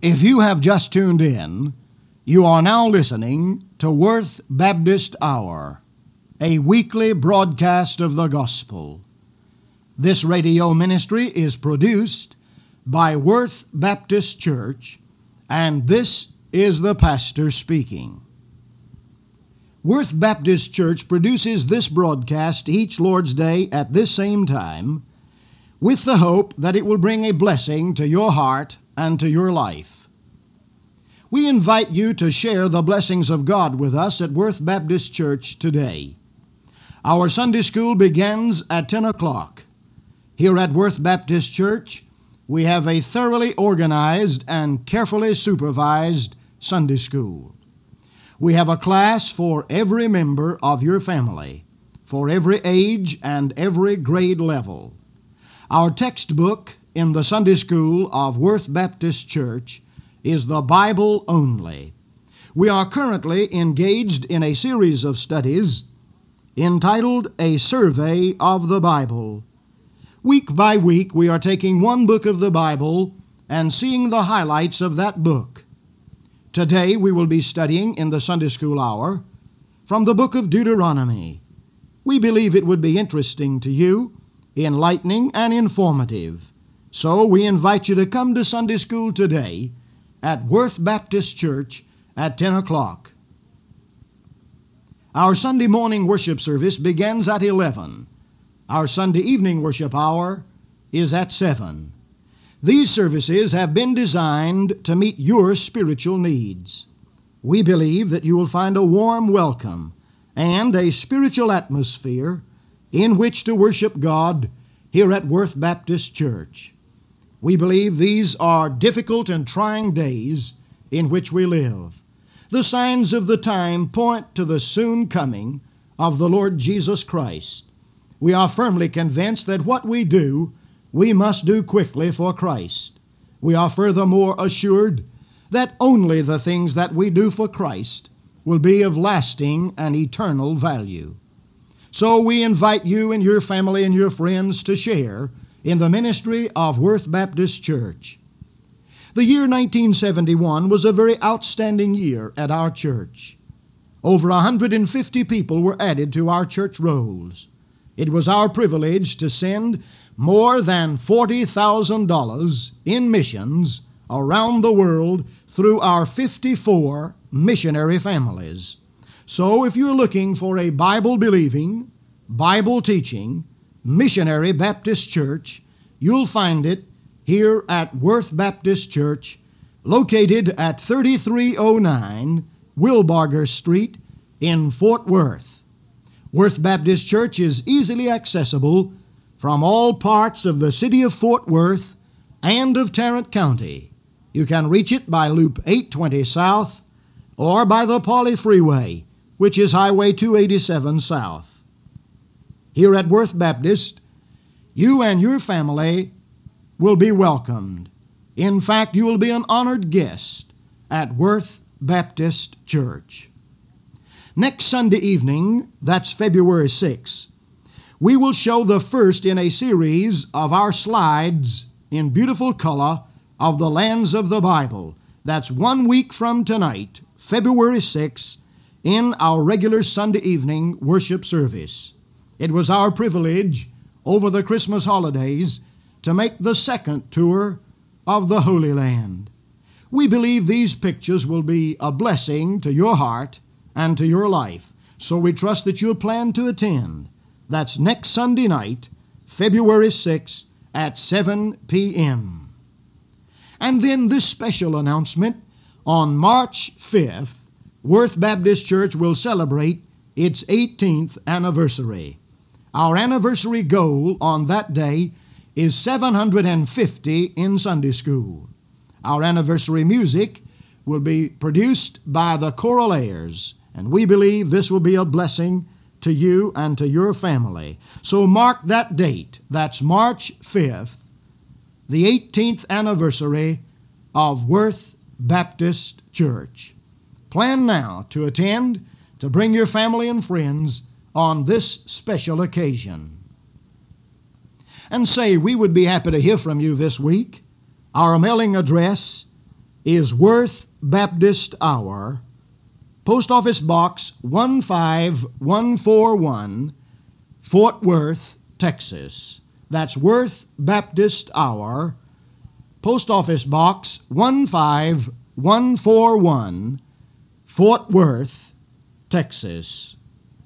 If you have just tuned in, you are now listening to Worth Baptist Hour, a weekly broadcast of the gospel. This radio ministry is produced by Worth Baptist Church, and this is the pastor speaking. Worth Baptist Church produces this broadcast each Lord's Day at this same time, with the hope that it will bring a blessing to your heart and to your life. We invite you to share the blessings of God with us at Worth Baptist Church today. Our Sunday school begins at 10 o'clock. Here at Worth Baptist Church, we have a thoroughly organized and carefully supervised Sunday school. We have a class for every member of your family, for every age and every grade level. Our textbook in the Sunday school of Worth Baptist Church is the Bible only. We are currently engaged in a series of studies entitled A Survey of the Bible. Week by week, we are taking one book of the Bible and seeing the highlights of that book. Today, we will be studying in the Sunday school hour from the book of Deuteronomy. We believe it would be interesting to you, enlightening and informative. So we invite you to come to Sunday school today at Worth Baptist Church at 10 o'clock. Our Sunday morning worship service begins at 11. Our Sunday evening worship hour is at 7. These services have been designed to meet your spiritual needs. We believe that you will find a warm welcome and a spiritual atmosphere in which to worship God here at Worth Baptist Church. We believe these are difficult and trying days in which we live. The signs of the time point to the soon coming of the Lord Jesus Christ. We are firmly convinced that what we do, we must do quickly for Christ. We are furthermore assured that only the things that we do for Christ will be of lasting and eternal value. So we invite you and your family and your friends to share in the ministry of Worth Baptist Church. The year 1971 was a very outstanding year at our church. Over 150 people were added to our church rolls. It was our privilege to send more than $40,000 in missions around the world through our 54 missionary families. So if you're looking for a Bible-believing, Bible-teaching, missionary Baptist church, you'll find it here at Worth Baptist Church, located at 3309 Wilbarger Street in Fort Worth. Worth Baptist Church is easily accessible from all parts of the city of Fort Worth and of Tarrant County. You can reach it by Loop 820 South or by the Pauley Freeway, which is Highway 287 South. Here at Worth Baptist, you and your family will be welcomed. In fact, you will be an honored guest at Worth Baptist Church. Next Sunday evening, that's February 6th, we will show the first in a series of our slides in beautiful color of the lands of the Bible. That's 1 week from tonight, February 6th, in our regular Sunday evening worship service. It was our privilege over the Christmas holidays to make the second tour of the Holy Land. We believe these pictures will be a blessing to your heart and to your life, so we trust that you'll plan to attend. That's next Sunday night, February 6th at 7 p.m. And then this special announcement, on March 5th, Worth Baptist Church will celebrate its 18th anniversary. Our anniversary goal on that day is 750 in Sunday school. Our anniversary music will be produced by the Choral Airs, and we believe this will be a blessing to you and to your family. So mark that date. That's March 5th, the 18th anniversary of Worth Baptist Church. Plan now to attend, to bring your family and friends on this special occasion. And say, we would be happy to hear from you this week. Our mailing address is Worth Baptist Hour, Post Office Box 15141, Fort Worth, Texas. That's Worth Baptist Hour, Post Office Box 15141, Fort Worth, Texas.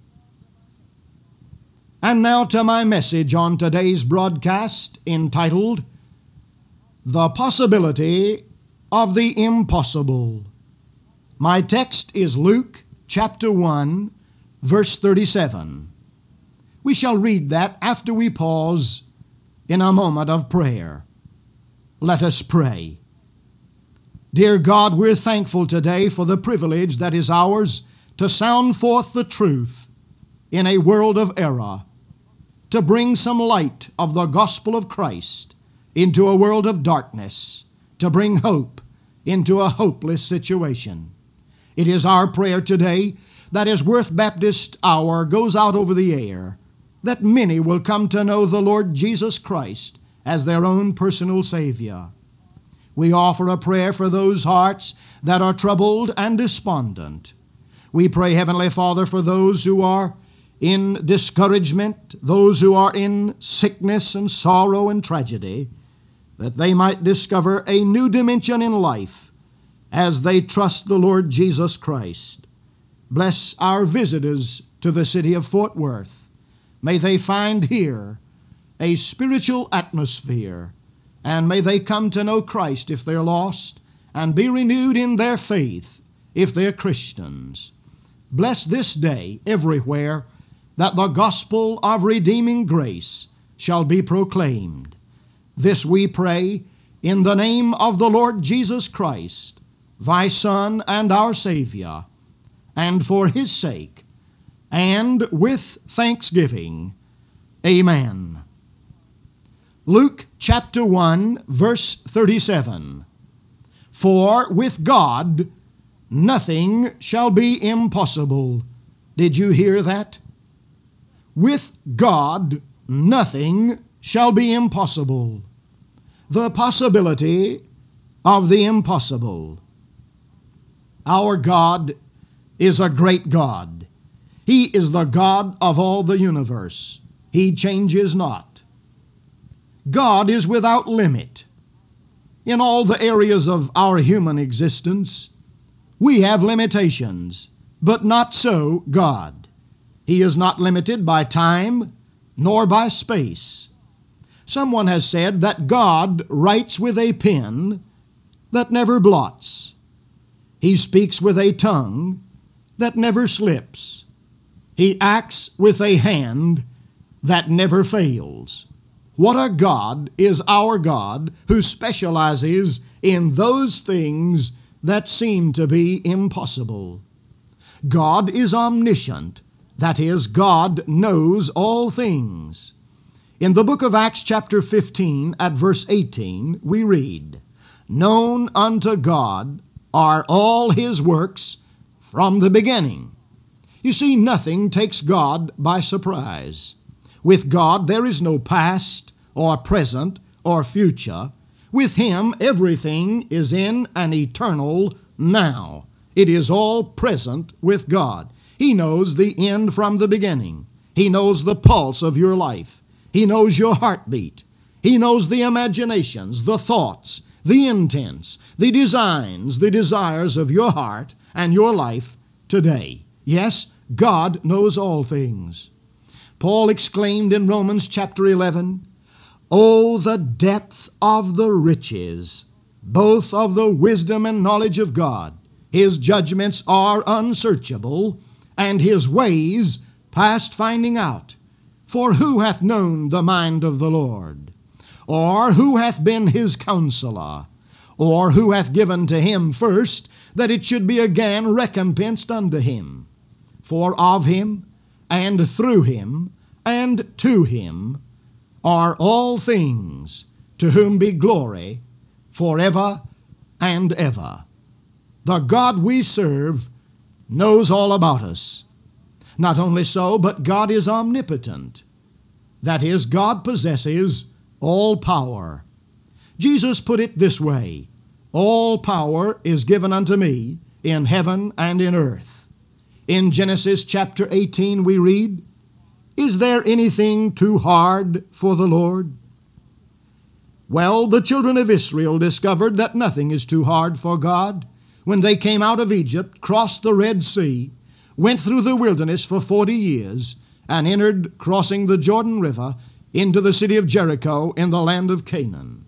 And now to my message on today's broadcast entitled, The Possibility of the Impossible. My text is Luke chapter 1, verse 37. We shall read that after we pause in a moment of prayer. Let us pray. Dear God, we're thankful today for the privilege that is ours to sound forth the truth in a world of error, to bring some light of the gospel of Christ into a world of darkness, to bring hope into a hopeless situation. It is our prayer today that as Worth Baptist Hour goes out over the air, that many will come to know the Lord Jesus Christ as their own personal Savior. We offer a prayer for those hearts that are troubled and despondent. We pray, Heavenly Father, for those who are in discouragement, those who are in sickness and sorrow and tragedy, that they might discover a new dimension in life as they trust the Lord Jesus Christ. Bless our visitors to the city of Fort Worth. May they find here a spiritual atmosphere, and may they come to know Christ if they're lost, and be renewed in their faith if they're Christians. Bless this day everywhere that the gospel of redeeming grace shall be proclaimed. This we pray in the name of the Lord Jesus Christ, thy Son and our Savior, and for his sake, and with thanksgiving. Amen. Luke chapter 1, verse 37. For with God nothing shall be impossible. Did you hear that? With God nothing shall be impossible. The possibility of the impossible. Our God is a great God. He is the God of all the universe. He changes not. God is without limit. In all the areas of our human existence, we have limitations, but not so God. He is not limited by time nor by space. Someone has said that God writes with a pen that never blots. He speaks with a tongue that never slips. He acts with a hand that never fails. What a God is our God, who specializes in those things that seem to be impossible. God is omniscient. That is, God knows all things. In the book of Acts chapter 15 at verse 18, we read, Known unto God are all his works from the beginning. You see, nothing takes God by surprise. With God there is no past or present or future. With him everything is in an eternal now. It is all present with God. He knows the end from the beginning. He knows the pulse of your life. He knows your heartbeat. He knows the imaginations, the thoughts, the intents, the designs, the desires of your heart and your life today. Yes, God knows all things. Paul exclaimed in Romans chapter 11, Oh, the depth of the riches, both of the wisdom and knowledge of God. His judgments are unsearchable, and his ways past finding out. For who hath known the mind of the Lord? Or who hath been his counselor? Or who hath given to him first, that it should be again recompensed unto him? For of him, and through him, and to him, are all things, to whom be glory forever and ever. The God we serve knows all about us. Not only so, but God is omnipotent. That is, God possesses all power. Jesus put it this way, All power is given unto me in heaven and in earth. In Genesis chapter 18 we read, Is there anything too hard for the Lord? Well, the children of Israel discovered that nothing is too hard for God when they came out of Egypt, crossed the Red Sea, went through the wilderness for 40 years, and entered, crossing the Jordan River, into the city of Jericho in the land of Canaan.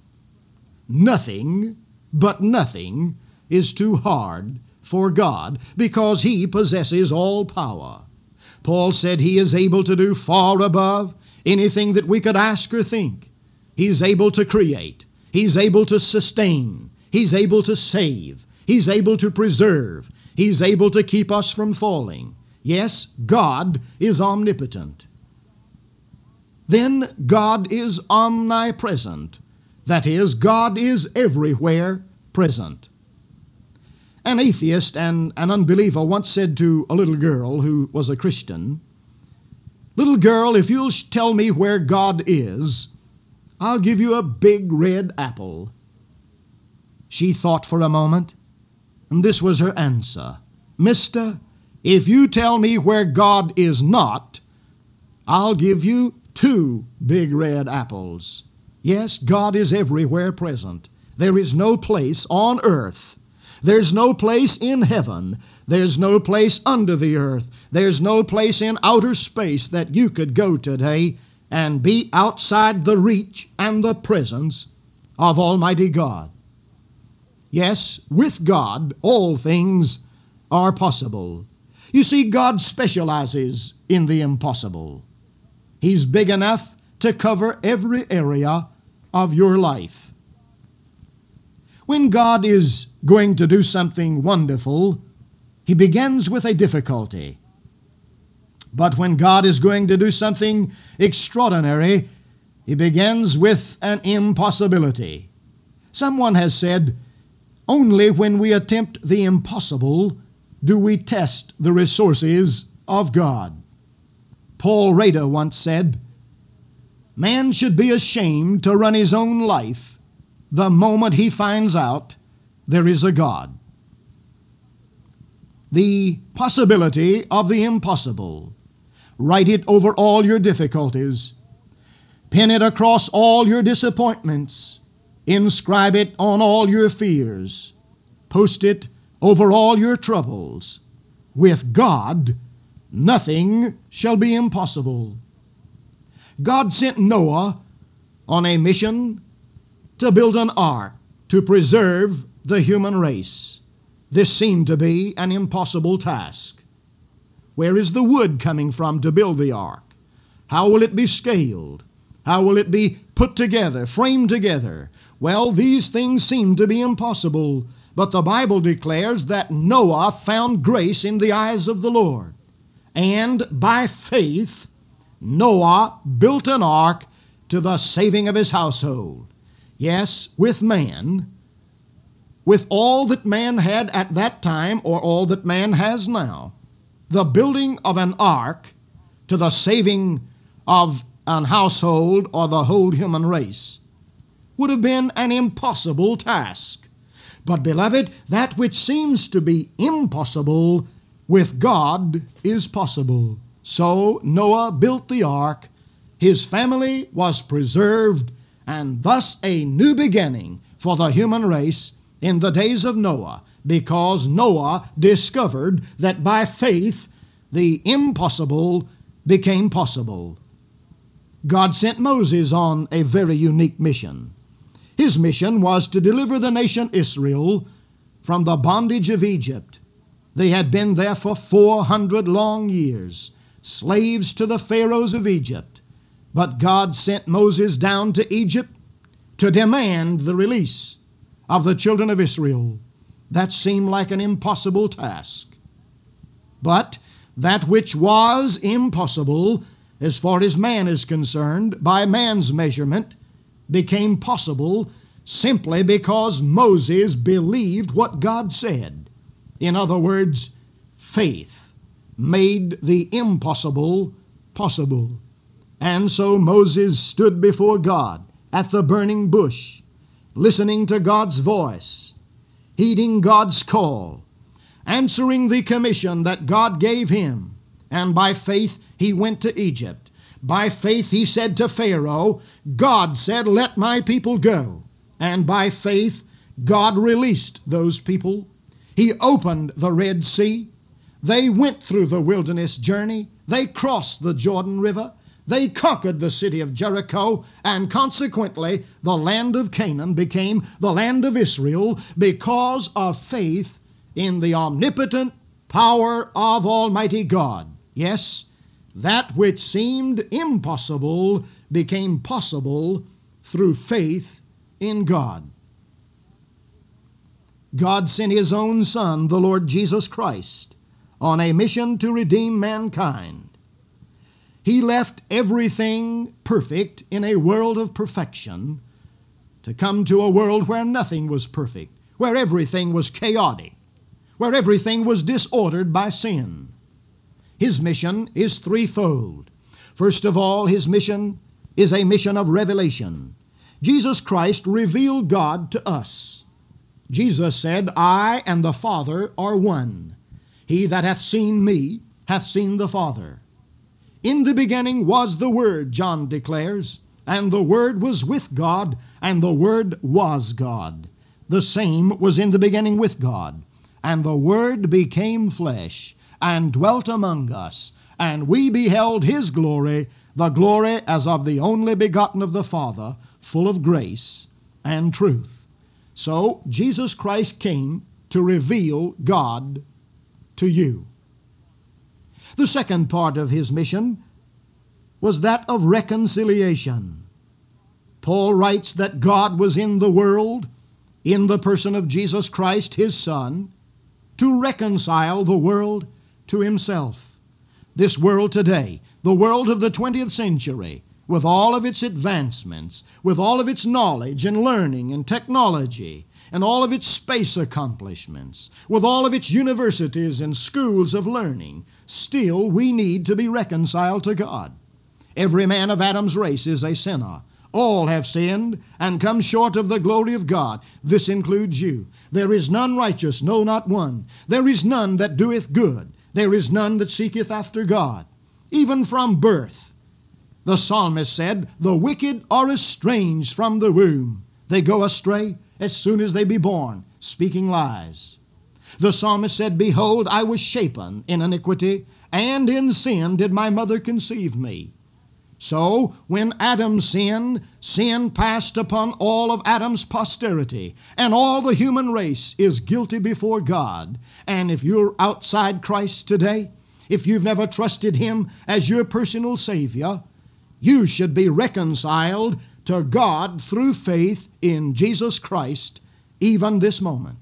Nothing, but nothing, is too hard for God because He possesses all power. Paul said He is able to do far above anything that we could ask or think. He's able to create. He's able to sustain. He's able to save. He's able to preserve. He's able to keep us from falling. Yes, God is omnipotent. Then God is omnipresent. That is, God is everywhere present. An atheist and an unbeliever once said to a little girl who was a Christian, "Little girl, if you'll tell me where God is, I'll give you a big red apple." She thought for a moment, and this was her answer. "Mister, if you tell me where God is not, I'll give you 2 big red apples." Yes, God is everywhere present. There is no place on earth. There's no place in heaven. There's no place under the earth. There's no place in outer space that you could go today and be outside the reach and the presence of Almighty God. Yes, with God, all things are possible. You see, God specializes in the impossible. He's big enough to cover every area of your life. When God is going to do something wonderful, He begins with a difficulty. But when God is going to do something extraordinary, He begins with an impossibility. Someone has said, only when we attempt the impossible do we test the resources of God. Paul Rader once said, man should be ashamed to run his own life the moment he finds out there is a God. The possibility of the impossible. Write it over all your difficulties. Pin it across all your disappointments. Inscribe it on all your fears. Post it over all your troubles. With God, nothing shall be impossible. God sent Noah on a mission to build an ark to preserve the human race. This seemed to be an impossible task. Where is the wood coming from to build the ark? How will it be scaled? How will it be put together, framed together? Well, these things seem to be impossible, but the Bible declares that Noah found grace in the eyes of the Lord. And by faith, Noah built an ark to the saving of his household. Yes, with man, with all that man had at that time or all that man has now, the building of an ark to the saving of an household or the whole human race would have been an impossible task. But, beloved, that which seems to be impossible with God is possible. So Noah built the ark, his family was preserved, and thus a new beginning for the human race in the days of Noah, because Noah discovered that by faith the impossible became possible. God sent Moses on a very unique mission. His mission was to deliver the nation Israel from the bondage of Egypt. They had been there for 400 long years, slaves to the pharaohs of Egypt. But God sent Moses down to Egypt to demand the release of the children of Israel. That seemed like an impossible task. But that which was impossible, as far as man is concerned, by man's measurement, became possible simply because Moses believed what God said. In other words, faith made the impossible possible. And so Moses stood before God at the burning bush, listening to God's voice, heeding God's call, answering the commission that God gave him. And by faith he went to Egypt. By faith he said to Pharaoh, God said, let my people go. And by faith God released those people. He opened the Red Sea. They went through the wilderness journey. They crossed the Jordan River. They conquered the city of Jericho, and consequently the land of Canaan became the land of Israel because of faith in the omnipotent power of Almighty God. Yes, that which seemed impossible became possible through faith in God. God sent his own Son, the Lord Jesus Christ, on a mission to redeem mankind. He left everything perfect in a world of perfection to come to a world where nothing was perfect, where everything was chaotic, where everything was disordered by sin. His mission is threefold. First of all, his mission is a mission of revelation. Jesus Christ revealed God to us. Jesus said, I and the Father are one. He that hath seen me hath seen the Father. In the beginning was the Word, John declares, and the Word was with God, and the Word was God. The same was in the beginning with God. And the Word became flesh, and dwelt among us, and we beheld his glory, the glory as of the only begotten of the Father, full of grace and truth. So Jesus Christ came to reveal God to you. The second part of his mission was that of reconciliation. Paul writes that God was in the world, in the person of Jesus Christ, his Son, to reconcile the world to himself. This world today, the world of the 20th century, with all of its advancements, with all of its knowledge and learning and technology, and all of its space accomplishments, with all of its universities and schools of learning, still we need to be reconciled to God. Every man of Adam's race is a sinner. All have sinned and come short of the glory of God. This includes you. There is none righteous, no, not one. There is none that doeth good. There is none that seeketh after God. Even from birth, the psalmist said, the wicked are estranged from the womb. They go astray as soon as they be born, speaking lies. The psalmist said, behold, I was shapen in iniquity, and in sin did my mother conceive me. So, when Adam sinned, sin passed upon all of Adam's posterity, and all the human race is guilty before God. And if you're outside Christ today, if you've never trusted him as your personal Savior, you should be reconciled to God through faith in Jesus Christ, even this moment.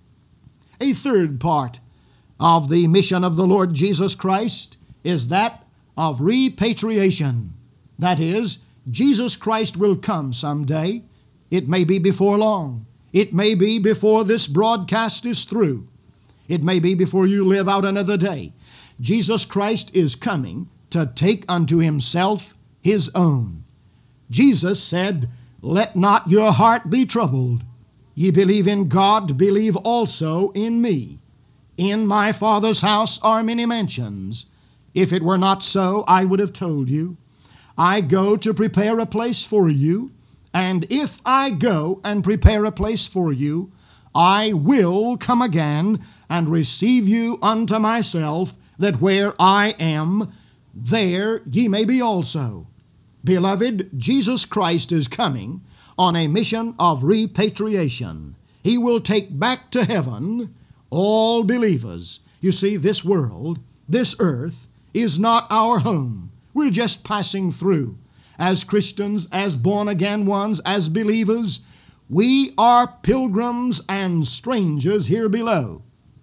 A third part of the mission of the Lord Jesus Christ is that of repatriation. That is, Jesus Christ will come someday. It may be before long. It may be before this broadcast is through. It may be before you live out another day. Jesus Christ is coming to take unto himself his own. Jesus said, let not your heart be troubled. Ye believe in God, believe also in me. In my Father's house are many mansions. If it were not so, I would have told you. I go to prepare a place for you, and if I go and prepare a place for you, I will come again and receive you unto myself, that where I am, there ye may be also. Beloved, Jesus Christ is coming on a mission of repatriation. He will take back to heaven all believers. You see, this world, this earth, is not our home. We're just passing through. As Christians, as born-again ones, as believers, we are pilgrims and strangers here below.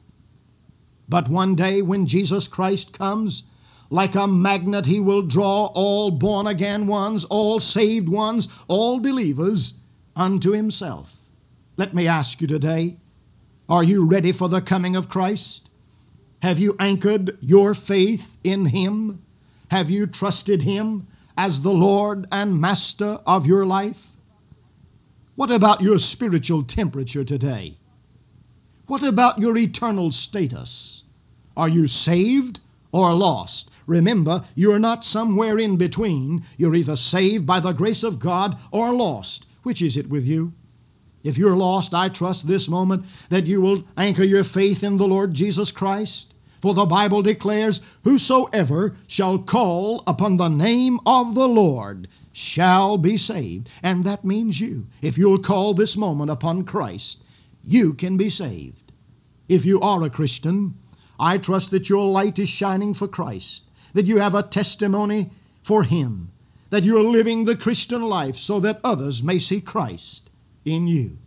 But one day when Jesus Christ comes, like a magnet, he will draw all born-again ones, all saved ones, all believers unto himself. Let me ask you today, are you ready for the coming of Christ? Have you anchored your faith in him? Have you trusted him as the Lord and Master of your life? What about your spiritual temperature today? What about your eternal status? Are you saved or lost? Remember, you're not somewhere in between. You're either saved by the grace of God or lost. Which is it with you? If you're lost, I trust this moment that you will anchor your faith in the Lord Jesus Christ. For the Bible declares, whosoever shall call upon the name of the Lord shall be saved. And that means you. If you'll call this moment upon Christ, you can be saved. If you are a Christian, I trust that your light is shining for Christ, that you have a testimony for Him, that you're living the Christian life so that others may see Christ in you.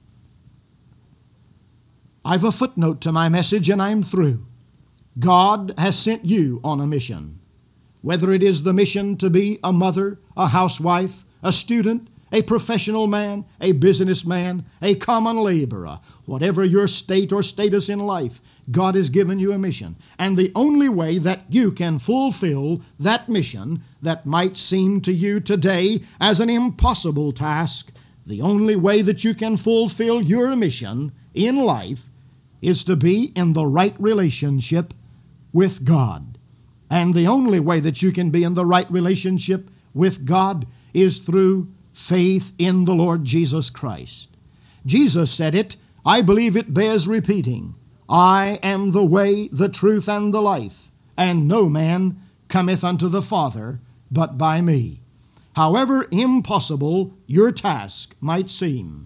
I've a footnote to my message and I'm through. God has sent you on a mission. Whether it is the mission to be a mother, a housewife, a student, a professional man, a businessman, a common laborer, whatever your state or status in life, God has given you a mission. And the only way that you can fulfill that mission that might seem to you today as an impossible task, the only way that you can fulfill your mission in life is to be in the right relationship with God. And the only way that you can be in the right relationship with God is through faith in the Lord Jesus Christ. Jesus said it. I believe it bears repeating. I am the way, the truth, and the life, and no man cometh unto the Father but by me. However impossible your task might seem,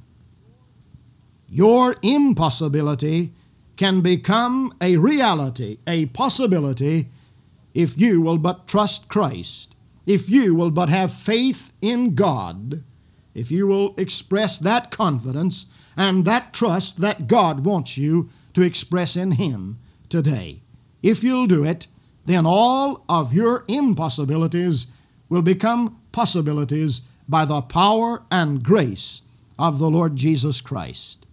your impossibility can become a reality, a possibility, if you will but trust Christ, if you will but have faith in God, if you will express that confidence and that trust that God wants you to express in Him today. If you'll do it, then all of your impossibilities will become possibilities by the power and grace of the Lord Jesus Christ.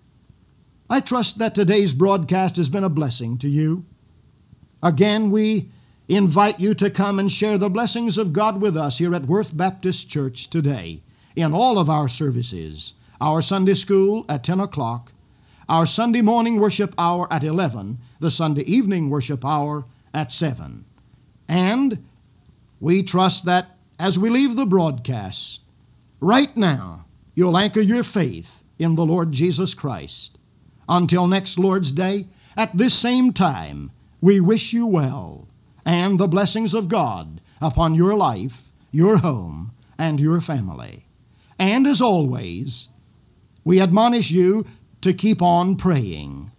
I trust that today's broadcast has been a blessing to you. Again, we invite you to come and share the blessings of God with us here at Worth Baptist Church today in all of our services. Our Sunday school at 10 o'clock, our Sunday morning worship hour at 11, the Sunday evening worship hour at 7. And we trust that as we leave the broadcast, right now, you'll anchor your faith in the Lord Jesus Christ. Until next Lord's Day, at this same time, we wish you well and the blessings of God upon your life, your home, and your family. And as always, we admonish you to keep on praying.